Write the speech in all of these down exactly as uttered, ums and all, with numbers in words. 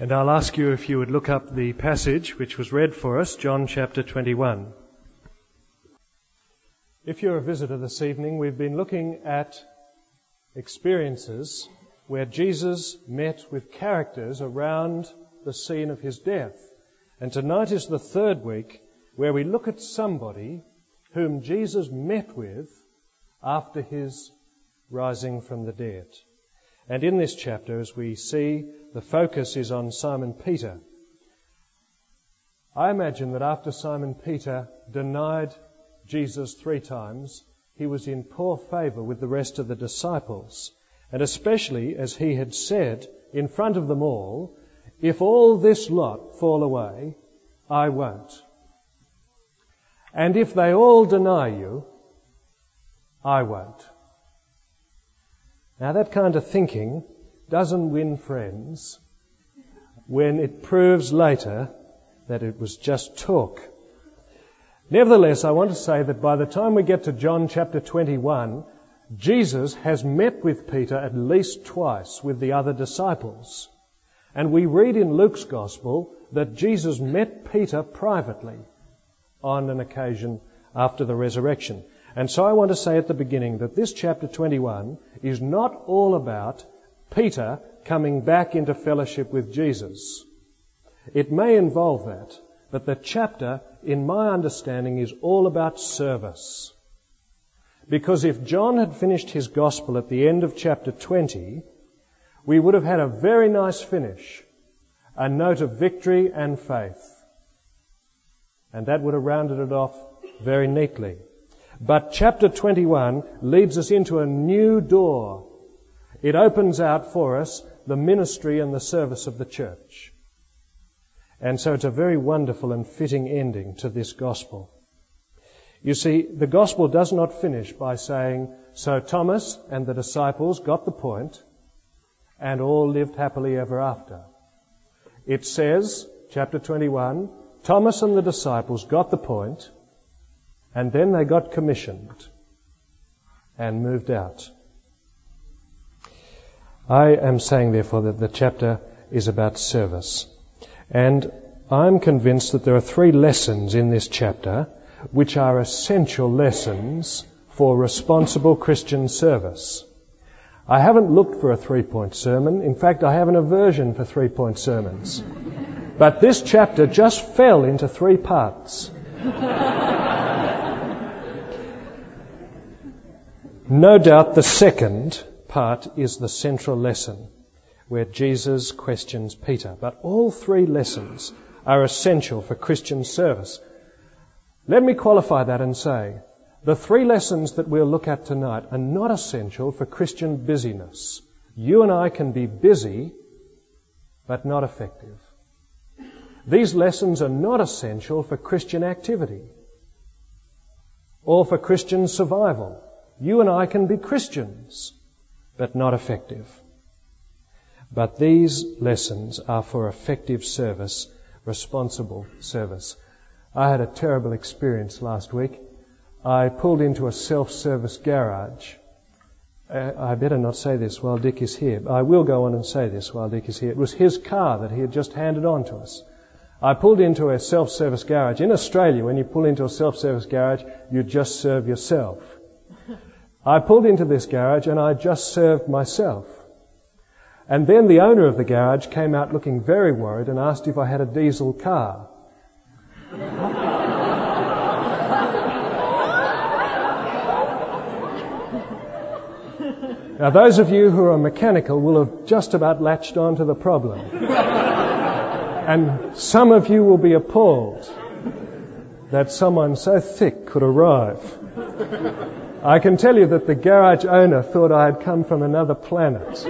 And I'll ask you if you would look up the passage which was read for us, John chapter twenty-one. If you're a visitor this evening, we've been looking at experiences where Jesus met with characters around the scene of his death. And tonight is the third week where we look at somebody whom Jesus met with after his rising from the dead. And in this chapter, as we see, the focus is on Simon Peter. I imagine that after Simon Peter denied Jesus three times, he was in poor favour with the rest of the disciples. And especially as he had said in front of them all, if all this lot fall away, I won't. And if they all deny you, I won't. Now that kind of thinking doesn't win friends when it proves later that it was just talk. Nevertheless, I want to say that by the time we get to John chapter twenty-one, Jesus has met with Peter at least twice with the other disciples. And we read in Luke's Gospel that Jesus met Peter privately on an occasion after the resurrection. And so I want to say at the beginning that this chapter twenty-one is not all about Peter coming back into fellowship with Jesus. It may involve that, but the chapter, in my understanding, is all about service. Because if John had finished his Gospel at the end of chapter twenty, we would have had a very nice finish, a note of victory and faith. And that would have rounded it off very neatly. But chapter twenty-one leads us into a new door. It opens out for us the ministry and the service of the church. And so it's a very wonderful and fitting ending to this gospel. You see, the gospel does not finish by saying, so Thomas and the disciples got the point and all lived happily ever after. It says, chapter twenty-one, Thomas and the disciples got the point, and then they got commissioned and moved out. I am saying, therefore, that the chapter is about service. And I'm convinced that there are three lessons in this chapter which are essential lessons for responsible Christian service. I haven't looked for a three-point sermon. In fact, I have an aversion for three-point sermons. But this chapter just fell into three parts. No doubt the second part is the central lesson where Jesus questions Peter. But all three lessons are essential for Christian service. Let me qualify that and say, the three lessons that we'll look at tonight are not essential for Christian busyness. You and I can be busy, but not effective. These lessons are not essential for Christian activity or for Christian survival. You and I can be Christians, but not effective. But these lessons are for effective service, responsible service. I had a terrible experience last week. I pulled into a self-service garage. Uh, I better not say this while Dick is here. I will go on and say this while Dick is here. It was his car that he had just handed on to us. I pulled into a self-service garage. In Australia, when you pull into a self-service garage, you just serve yourself. I pulled into this garage and I just served myself. And then the owner of the garage came out looking very worried and asked if I had a diesel car. Now those of you who are mechanical will have just about latched on to the problem. And some of you will be appalled that someone so thick could arrive. I can tell you that the garage owner thought I had come from another planet.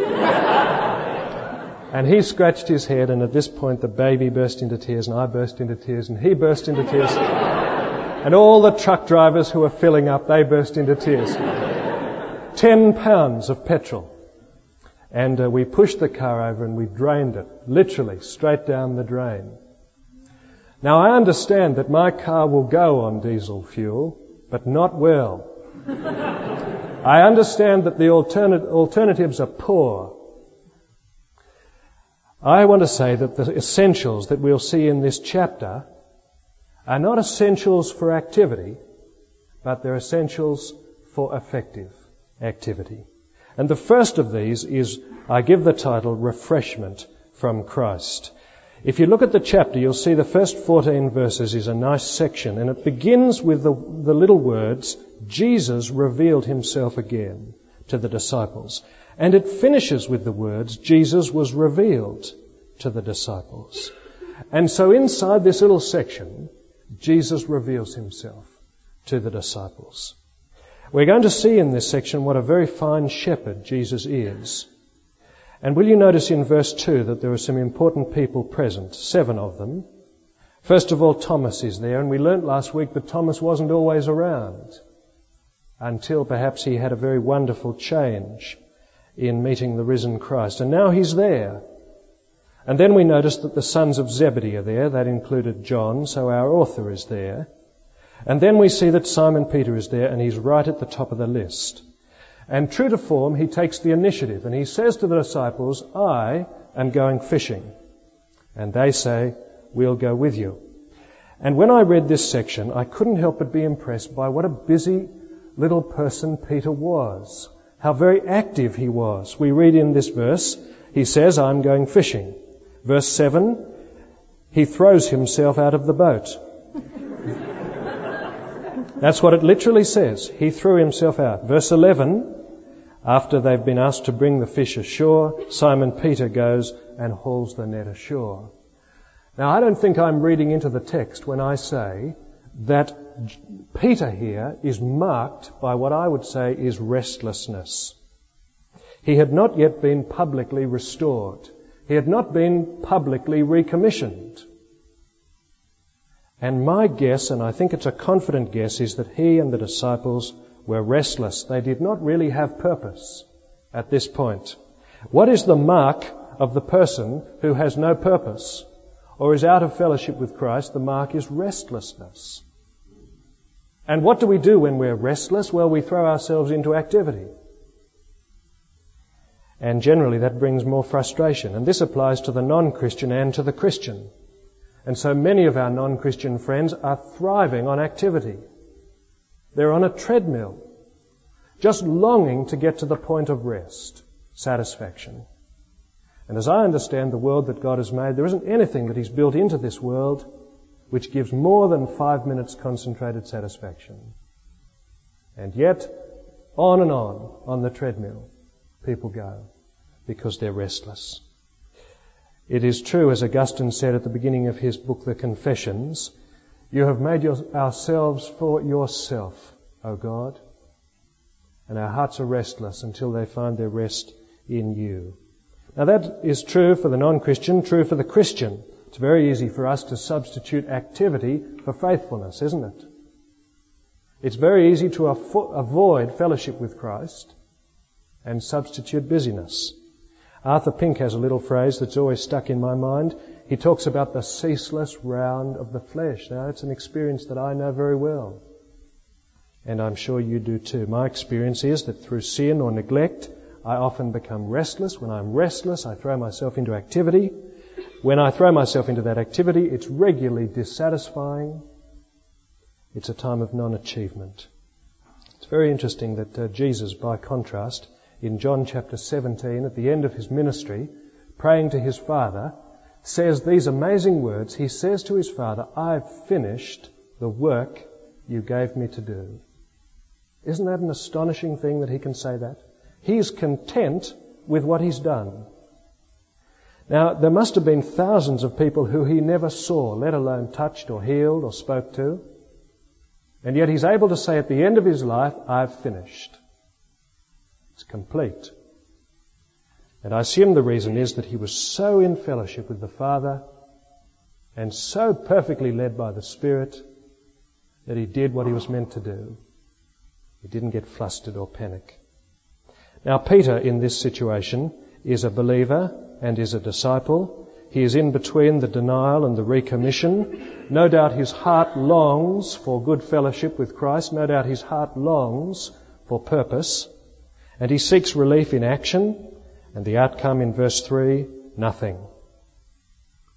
And he scratched his head, and at this point the baby burst into tears, and I burst into tears, and he burst into tears. And all the truck drivers who were filling up, they burst into tears. Ten pounds of petrol. And uh, we pushed the car over and we drained it, literally, straight down the drain. Now I understand that my car will go on diesel fuel, but not well. I understand that the alternate, alternatives are poor. I want to say that the essentials that we'll see in this chapter are not essentials for activity, but they're essentials for effective activity. And the first of these is, I give the title, Refreshment from Christ. If you look at the chapter, you'll see the first fourteen verses is a nice section, and it begins with the, the little words, Jesus revealed himself again to the disciples. And it finishes with the words, Jesus was revealed to the disciples. And so inside this little section, Jesus reveals himself to the disciples. We're going to see in this section what a very fine shepherd Jesus is. And will you notice in verse two that there are some important people present, seven of them. First of all, Thomas is there, and we learnt last week that Thomas wasn't always around until perhaps he had a very wonderful change in meeting the risen Christ. And now he's there. And then we notice that the sons of Zebedee are there. That included John, so our author is there. And then we see that Simon Peter is there, and he's right at the top of the list. And true to form, he takes the initiative, and he says to the disciples, I am going fishing. And they say, we'll go with you. And when I read this section, I couldn't help but be impressed by what a busy little person Peter was. How very active he was. We read in this verse, he says, I'm going fishing. Verse seven, he throws himself out of the boat. That's what it literally says. He threw himself out. Verse eleven, after they've been asked to bring the fish ashore, Simon Peter goes and hauls the net ashore. Now, I don't think I'm reading into the text when I say that Peter here is marked by what I would say is restlessness. He had not yet been publicly restored. He had not been publicly recommissioned. And my guess, and I think it's a confident guess, is that he and the disciples were restless. They did not really have purpose at this point. What is the mark of the person who has no purpose or is out of fellowship with Christ? The mark is restlessness. And what do we do when we're restless? Well, we throw ourselves into activity. And generally that brings more frustration. And this applies to the non-Christian and to the Christian. And so many of our non-Christian friends are thriving on activity. They're on a treadmill, just longing to get to the point of rest, satisfaction. And as I understand the world that God has made, there isn't anything that He's built into this world which gives more than five minutes concentrated satisfaction. And yet, on and on, on the treadmill, people go because they're restless. It is true, as Augustine said at the beginning of his book, The Confessions, you have made your, ourselves for yourself, O God, and our hearts are restless until they find their rest in you. Now that is true for the non-Christian, true for the Christian. It's very easy for us to substitute activity for faithfulness, isn't it? It's very easy to avo- avoid fellowship with Christ and substitute busyness. Arthur Pink has a little phrase that's always stuck in my mind. He talks about the ceaseless round of the flesh. Now, it's an experience that I know very well. And I'm sure you do too. My experience is that through sin or neglect, I often become restless. When I'm restless, I throw myself into activity. When I throw myself into that activity, it's regularly dissatisfying. It's a time of non-achievement. It's very interesting that uh, Jesus, by contrast, in John chapter seventeen, at the end of his ministry, praying to his Father, says these amazing words. He says to his Father, I've finished the work you gave me to do. Isn't that an astonishing thing that he can say that? He's content with what he's done. Now, there must have been thousands of people who he never saw, let alone touched or healed or spoke to. And yet he's able to say at the end of his life, I've finished. It's complete. And I assume the reason is that he was so in fellowship with the Father and so perfectly led by the Spirit that he did what he was meant to do. He didn't get flustered or panic. Now, Peter, in this situation, is a believer and is a disciple. He is in between the denial and the recommission. No doubt his heart longs for good fellowship with Christ. No doubt his heart longs for purpose. And he seeks relief in action. And the outcome in verse three, nothing.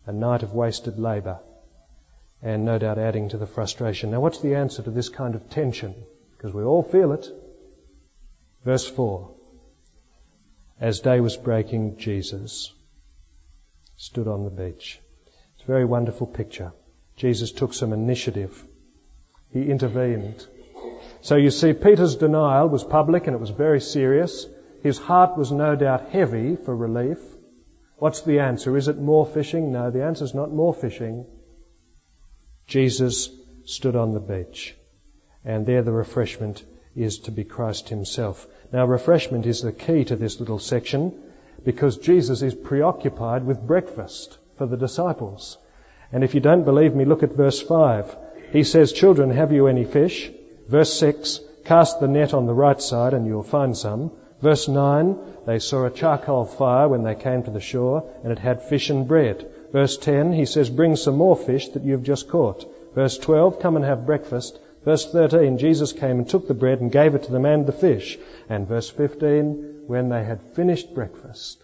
A night of wasted labour, and no doubt adding to the frustration. Now what's the answer to this kind of tension? Because we all feel it. Verse four. As day was breaking, Jesus stood on the beach. It's a very wonderful picture. Jesus took some initiative. He intervened. So you see, Peter's denial was public and it was very serious. His heart was no doubt heavy for relief. What's the answer? Is it more fishing? No, the answer is not more fishing. Jesus stood on the beach. And there the refreshment is to be Christ himself. Now, refreshment is the key to this little section because Jesus is preoccupied with breakfast for the disciples. And if you don't believe me, look at verse five. He says, "Children, have you any fish?" Verse six, "Cast the net on the right side and you'll find some." Verse nine, they saw a charcoal fire when they came to the shore, and it had fish and bread. Verse ten, he says, "Bring some more fish that you've just caught." Verse twelve, "Come and have breakfast." Verse thirteen, Jesus came and took the bread and gave it to them and the fish. And verse fifteen, when they had finished breakfast,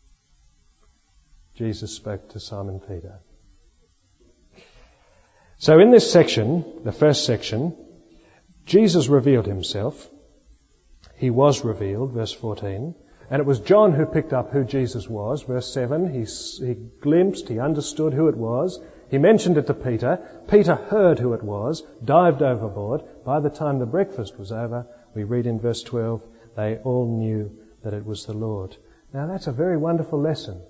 Jesus spoke to Simon Peter. So in this section, the first section, Jesus revealed himself. He was revealed, verse fourteen. And it was John who picked up who Jesus was, verse seven. He, he glimpsed, he understood who it was. He mentioned it to Peter. Peter heard who it was, dived overboard. By the time the breakfast was over, we read in verse twelve, they all knew that it was the Lord. Now that's a very wonderful lesson.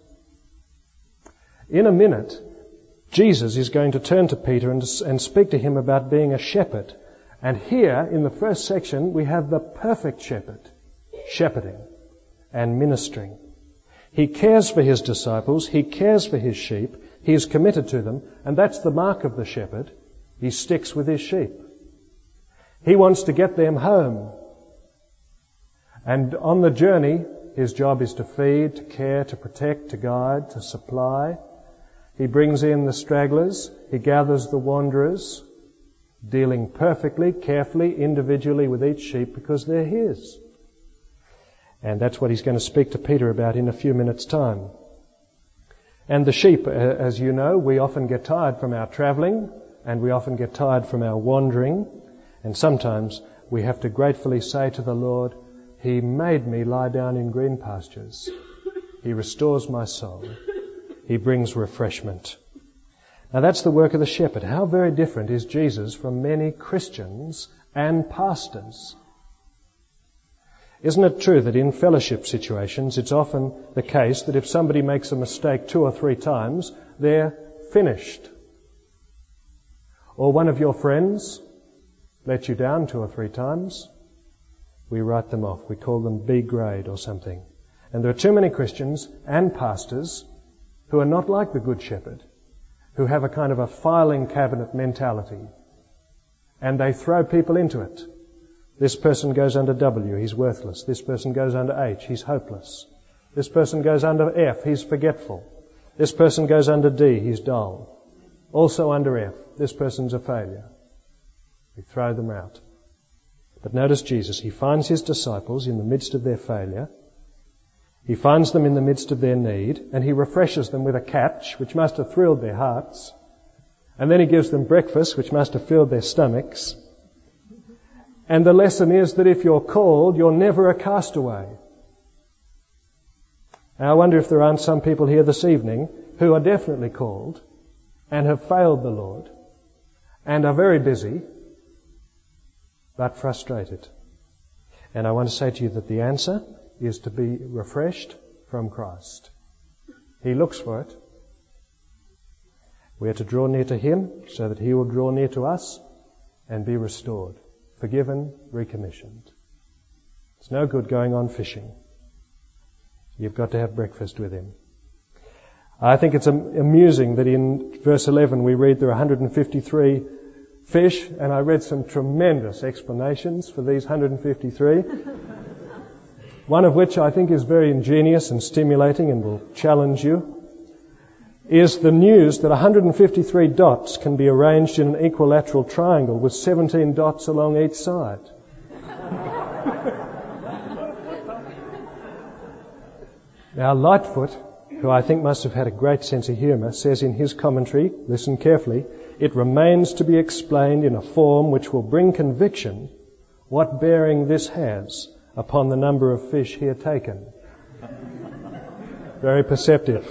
In a minute, Jesus is going to turn to Peter and, and speak to him about being a shepherd. And here, in the first section, we have the perfect shepherd, shepherding and ministering. He cares for his disciples, he cares for his sheep, he is committed to them, and that's the mark of the shepherd. He sticks with his sheep. He wants to get them home. And on the journey, his job is to feed, to care, to protect, to guide, to supply. He brings in the stragglers, he gathers the wanderers, dealing perfectly, carefully, individually with each sheep because they're his. And that's what he's going to speak to Peter about in a few minutes' time. And the sheep, as you know, we often get tired from our travelling and we often get tired from our wandering. And sometimes we have to gratefully say to the Lord, He made me lie down in green pastures. He restores my soul. He brings refreshment. Now that's the work of the shepherd. How very different is Jesus from many Christians and pastors? Isn't it true that in fellowship situations it's often the case that if somebody makes a mistake two or three times, they're finished? Or one of your friends let you down two or three times, we write them off. We call them B grade or something. And there are too many Christians and pastors who are not like the Good Shepherd, who have a kind of a filing cabinet mentality. And they throw people into it. This person goes under W, he's worthless. This person goes under H, he's hopeless. This person goes under F, he's forgetful. This person goes under D, he's dull. Also under F, this person's a failure. We throw them out. But notice Jesus, he finds his disciples in the midst of their failure. He finds them in the midst of their need, and he refreshes them with a catch, which must have thrilled their hearts. And then he gives them breakfast, which must have filled their stomachs. And the lesson is that if you're called, you're never a castaway. Now, I wonder if there aren't some people here this evening who are definitely called and have failed the Lord and are very busy but frustrated. And I want to say to you that the answer is to be refreshed from Christ. He looks for it. We are to draw near to Him so that He will draw near to us and be restored, forgiven, recommissioned. It's no good going on fishing. You've got to have breakfast with Him. I think it's amusing that in verse eleven we read there are one hundred fifty-three fish, and I read some tremendous explanations for these one hundred fifty-three. One of which I think is very ingenious and stimulating and will challenge you, is the news that one hundred fifty-three dots can be arranged in an equilateral triangle with seventeen dots along each side. Now, Lightfoot who I think must have had a great sense of humour, says in his commentary, listen carefully, it remains to be explained in a form which will bring conviction what bearing this has upon the number of fish here taken. Very perceptive.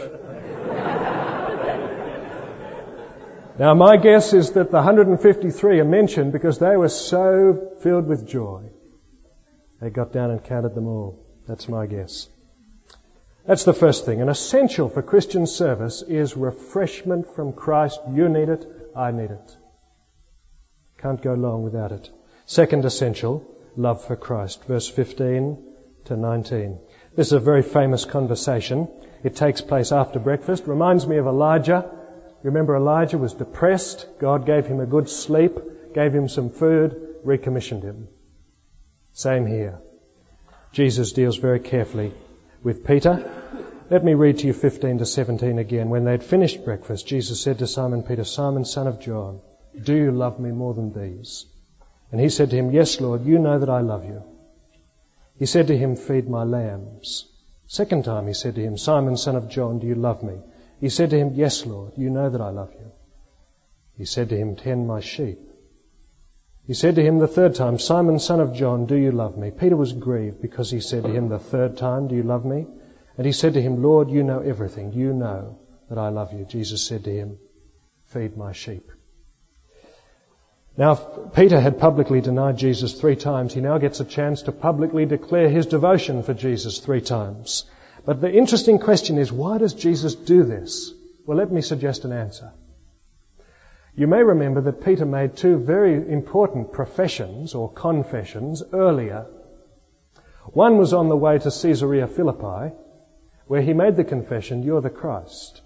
Now my guess is that the one hundred fifty-three are mentioned because they were so filled with joy. They got down and counted them all. That's my guess. That's the first thing. An essential for Christian service is refreshment from Christ. You need it, I need it. Can't go long without it. Second essential, love for Christ. Verse fifteen to nineteen. This is a very famous conversation. It takes place after breakfast. Reminds me of Elijah. Remember, Elijah was depressed. God gave him a good sleep, gave him some food, recommissioned him. Same here. Jesus deals very carefully with Peter. Let me read to you fifteen to seventeen again. When they had finished breakfast, Jesus said to Simon Peter, Simon, son of John, do you love me more than these? And he said to him, yes, Lord, you know that I love you. He said to him, feed my lambs. Second time he said to him, Simon, son of John, do you love me? He said to him, yes, Lord, you know that I love you. He said to him, tend my sheep. He said to him the third time, Simon, son of John, do you love me? Peter was grieved because he said to him the third time, do you love me? And he said to him, Lord, you know everything. You know that I love you. Jesus said to him, feed my sheep. Now, Peter had publicly denied Jesus three times. He now gets a chance to publicly declare his devotion for Jesus three times. But the interesting question is, why does Jesus do this? Well, let me suggest an answer. You may remember that Peter made two very important professions or confessions earlier. One was on the way to Caesarea Philippi, where he made the confession, you're the Christ.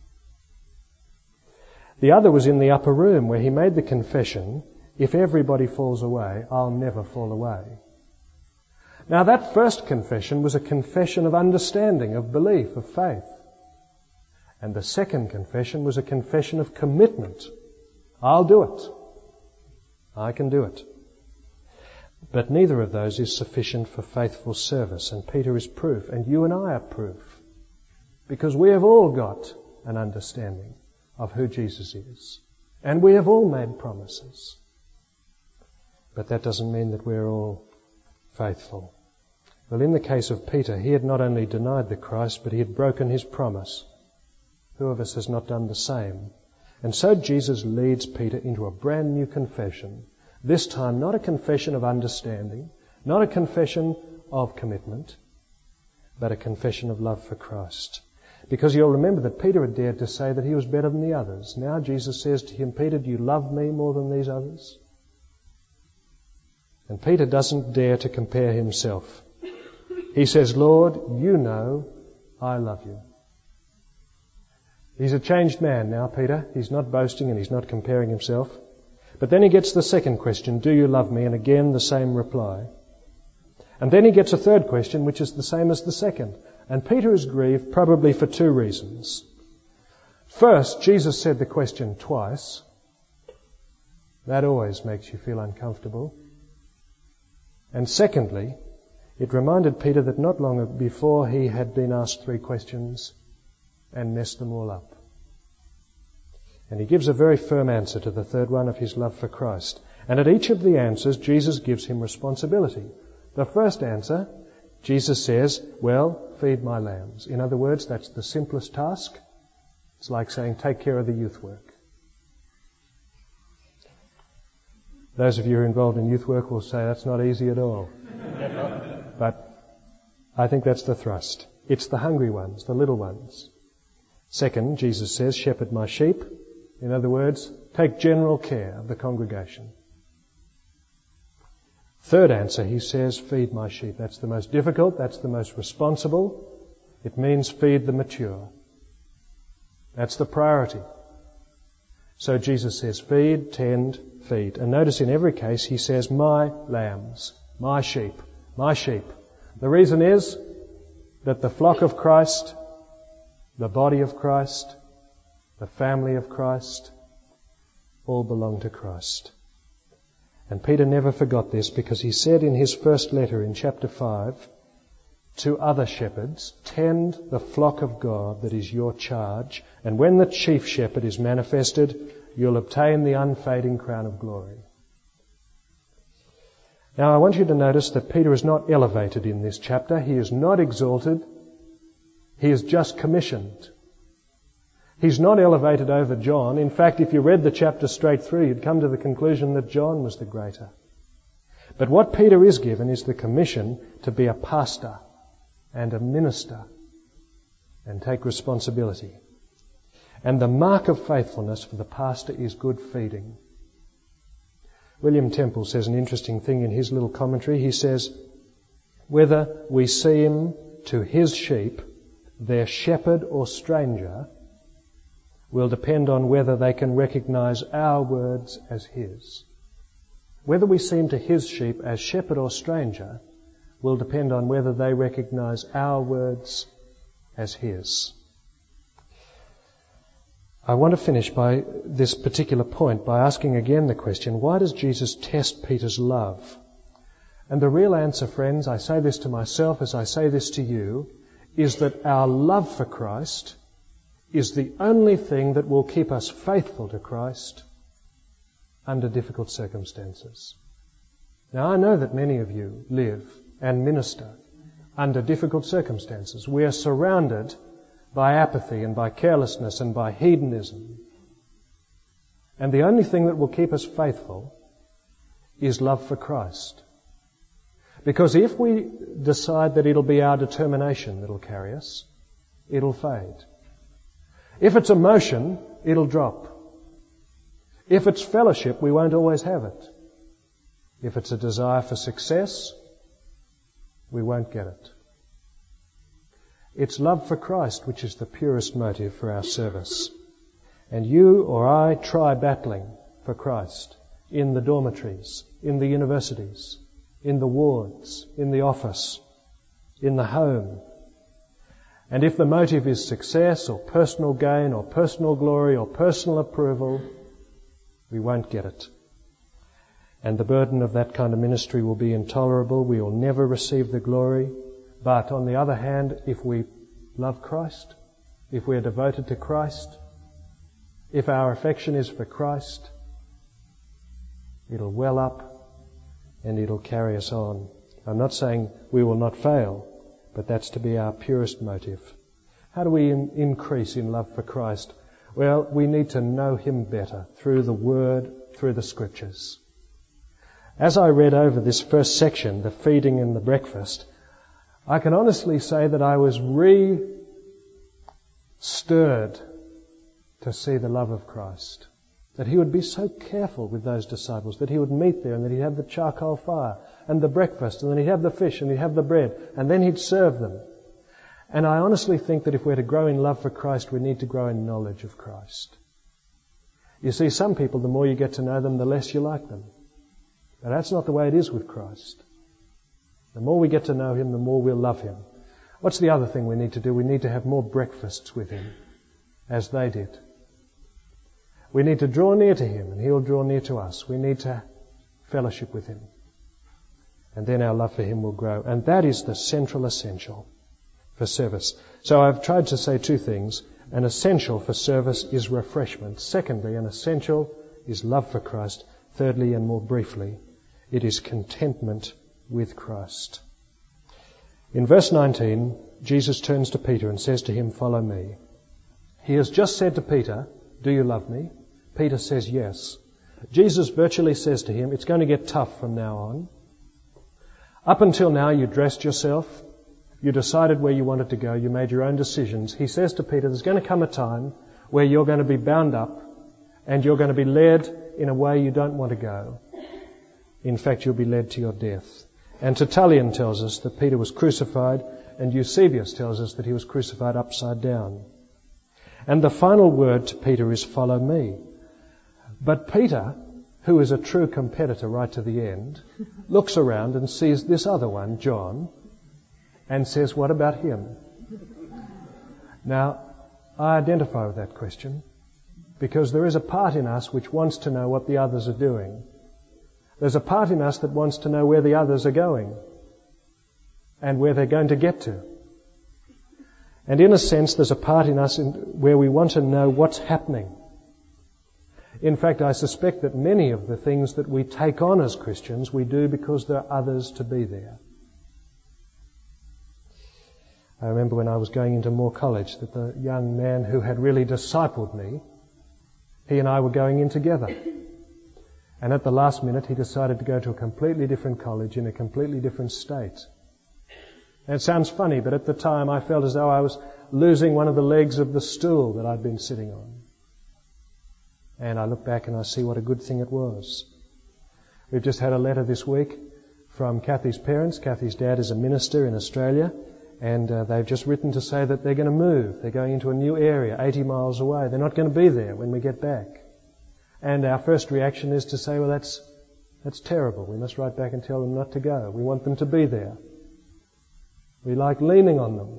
The other was in the upper room, where he made the confession, if everybody falls away, I'll never fall away. Now that first confession was a confession of understanding, of belief, of faith. And the second confession was a confession of commitment. I'll do it. I can do it. But neither of those is sufficient for faithful service, and Peter is proof, and you and I are proof. Because we have all got an understanding of who Jesus is. And we have all made promises. But that doesn't mean that we're all faithful. Well, in the case of Peter, he had not only denied the Christ, but he had broken his promise. Who of us has not done the same? And so Jesus leads Peter into a brand new confession. This time not a confession of understanding, not a confession of commitment, but a confession of love for Christ. Because you'll remember that Peter had dared to say that he was better than the others. Now Jesus says to him, Peter, do you love me more than these others? And Peter doesn't dare to compare himself. He says, Lord, you know I love you. He's a changed man now, Peter. He's not boasting and he's not comparing himself. But then he gets the second question, do you love me? And again, the same reply. And then he gets a third question, which is the same as the second. And Peter is grieved probably for two reasons. First, Jesus said the question twice. That always makes you feel uncomfortable. And secondly, it reminded Peter that not long before he had been asked three questions and messed them all up. And he gives a very firm answer to the third one of his love for Christ. And at each of the answers, Jesus gives him responsibility. The first answer, Jesus says, well, feed my lambs. In other words, that's the simplest task. It's like saying, take care of the youth work. Those of you who are involved in youth work will say that's not easy at all. But I think that's the thrust. It's the hungry ones, the little ones. Second, Jesus says, shepherd my sheep. In other words, take general care of the congregation. Third answer, he says, feed my sheep. That's the most difficult, that's the most responsible. It means feed the mature. That's the priority. So Jesus says, feed, tend, feed. And notice in every case he says, my lambs, my sheep, my sheep. The reason is that the flock of Christ, the body of Christ, the family of Christ, all belong to Christ. And Peter never forgot this because he said in his first letter in chapter five, to other shepherds, tend the flock of God that is your charge, and when the chief shepherd is manifested, you'll obtain the unfading crown of glory. Now I want you to notice that Peter is not elevated in this chapter. He is not exalted. He is just commissioned. He's not elevated over John. In fact, if you read the chapter straight through, you'd come to the conclusion that John was the greater. But what Peter is given is the commission to be a pastor and a minister and take responsibility. And the mark of faithfulness for the pastor is good feeding. William Temple says an interesting thing in his little commentary. He says, whether we seem to his sheep their shepherd or stranger will depend on whether they can recognize our words as his. Whether we seem to his sheep as shepherd or stranger will depend on whether they recognize our words as his. I want to finish by this particular point by asking again the question, why does Jesus test Peter's love? And the real answer, friends, I say this to myself as I say this to you, is that our love for Christ is the only thing that will keep us faithful to Christ under difficult circumstances. Now, I know that many of you live and minister under difficult circumstances. We are surrounded by apathy and by carelessness and by hedonism. And the only thing that will keep us faithful is love for Christ. Because if we decide that it'll be our determination that'll carry us, it'll fade. If it's emotion, it'll drop. If it's fellowship, we won't always have it. If it's a desire for success, we won't get it. It's love for Christ which is the purest motive for our service. And you or I try battling for Christ in the dormitories, in the universities, in the wards, in the office, in the home. And if the motive is success or personal gain or personal glory or personal approval, we won't get it. And the burden of that kind of ministry will be intolerable. We will never receive the glory. But on the other hand, if we love Christ, if we are devoted to Christ, if our affection is for Christ, it'll well up and it'll carry us on. I'm not saying we will not fail, but that's to be our purest motive. How do we in- increase in love for Christ? Well, we need to know Him better through the Word, through the Scriptures. As I read over this first section, the feeding and the breakfast, I can honestly say that I was re-stirred to see the love of Christ. That He would be so careful with those disciples, that He would meet there and that He'd have the charcoal fire and the breakfast and then He'd have the fish and He'd have the bread and then He'd serve them. And I honestly think that if we're to grow in love for Christ, we need to grow in knowledge of Christ. You see, some people, the more you get to know them, the less you like them. But that's not the way it is with Christ. The more we get to know Him, the more we'll love Him. What's the other thing we need to do? We need to have more breakfasts with Him, as they did. We need to draw near to Him, and He'll draw near to us. We need to fellowship with Him. And then our love for Him will grow. And that is the central essential for service. So I've tried to say two things. An essential for service is refreshment. Secondly, an essential is love for Christ. Thirdly, and more briefly, it is contentment with Christ. In verse nineteen, Jesus turns to Peter and says to him, "Follow me." He has just said to Peter, "Do you love me?" Peter says yes. Jesus virtually says to him, "It's going to get tough from now on. Up until now, you dressed yourself. You decided where you wanted to go. You made your own decisions." He says to Peter, there's going to come a time where you're going to be bound up and you're going to be led in a way you don't want to go. In fact, you'll be led to your death. And Tertullian tells us that Peter was crucified, and Eusebius tells us that he was crucified upside down. And the final word to Peter is, "Follow me." But Peter, who is a true competitor right to the end, looks around and sees this other one, John, and says, "What about him?" Now, I identify with that question because there is a part in us which wants to know what the others are doing. There's a part in us that wants to know where the others are going. and where they're going to get to. And in a sense, there's a part in us in, where we want to know what's happening. In fact, I suspect that many of the things that we take on as Christians, we do because there are others to be there. I remember when I was going into Moore College that the young man who had really discipled me, he and I were going in together. And at the last minute, he decided to go to a completely different college in a completely different state. And it sounds funny, but at the time I felt as though I was losing one of the legs of the stool that I'd been sitting on. And I look back and I see what a good thing it was. We've just had a letter this week from Kathy's parents. Kathy's dad is a minister in Australia, and uh, they've just written to say that they're going to move. They're going into a new area, eighty miles away. They're not going to be there when we get back. And our first reaction is to say, well, that's that's terrible. We must write back and tell them not to go. We want them to be there. We like leaning on them.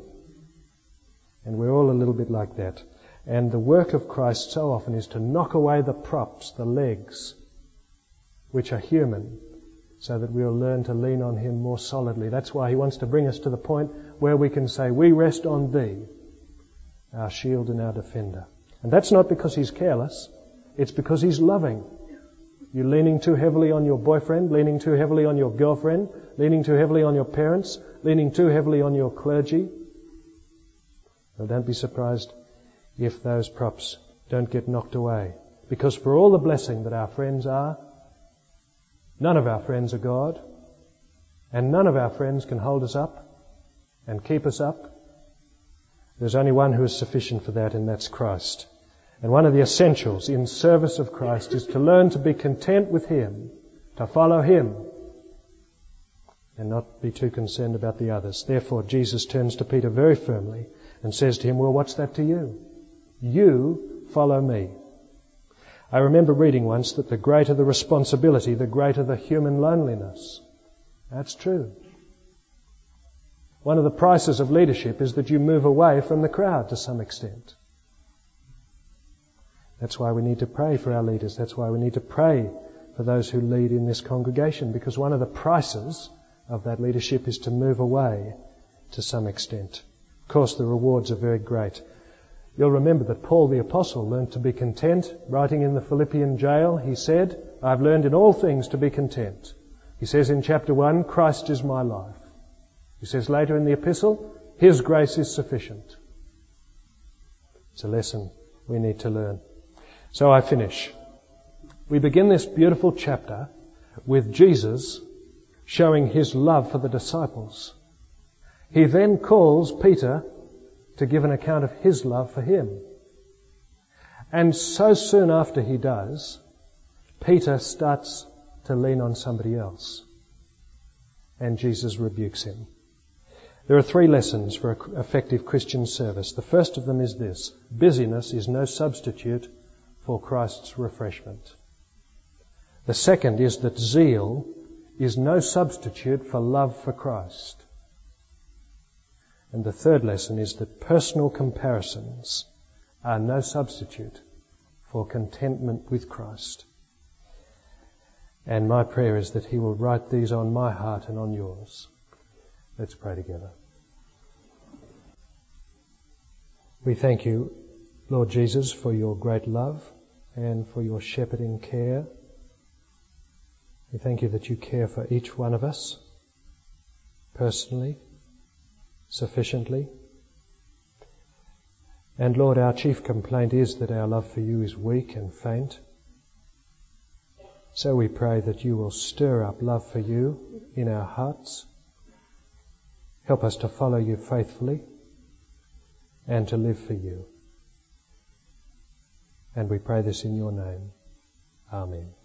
And we're all a little bit like that. And the work of Christ so often is to knock away the props, the legs, which are human, so that we'll learn to lean on Him more solidly. That's why He wants to bring us to the point where we can say, we rest on Thee, our shield and our defender. And that's not because He's careless. It's because He's loving. You're leaning too heavily on your boyfriend, leaning too heavily on your girlfriend, leaning too heavily on your parents, leaning too heavily on your clergy. Well, don't be surprised if those props don't get knocked away. Because for all the blessing that our friends are, none of our friends are God, and none of our friends can hold us up and keep us up. There's only one who is sufficient for that, and that's Christ. And one of the essentials in service of Christ is to learn to be content with Him, to follow Him, and not be too concerned about the others. Therefore, Jesus turns to Peter very firmly and says to him, well, what's that to you? You follow me. I remember reading once that the greater the responsibility, the greater the human loneliness. That's true. One of the prices of leadership is that you move away from the crowd to some extent. That's why we need to pray for our leaders. That's why we need to pray for those who lead in this congregation, because one of the prices of that leadership is to move away to some extent. Of course, the rewards are very great. You'll remember that Paul the Apostle learned to be content. Writing in the Philippian jail, he said, I've learned in all things to be content. He says in chapter one, Christ is my life. He says later in the epistle, His grace is sufficient. It's a lesson we need to learn. So I finish. We begin this beautiful chapter with Jesus showing His love for the disciples. He then calls Peter to give an account of his love for him. And so soon after he does, Peter starts to lean on somebody else. And Jesus rebukes him. There are three lessons for effective Christian service. The first of them is this: busyness is no substitute for Christ's refreshment. The second is that zeal is no substitute for love for Christ. And the third lesson is that personal comparisons are no substitute for contentment with Christ. And my prayer is that He will write these on my heart and on yours. Let's pray together. We thank you, Lord Jesus, for your great love and for your shepherding care. We thank you that you care for each one of us personally, sufficiently. And Lord, our chief complaint is that our love for you is weak and faint. So we pray that you will stir up love for you in our hearts. Help us to follow you faithfully and to live for you. And we pray this in your name. Amen.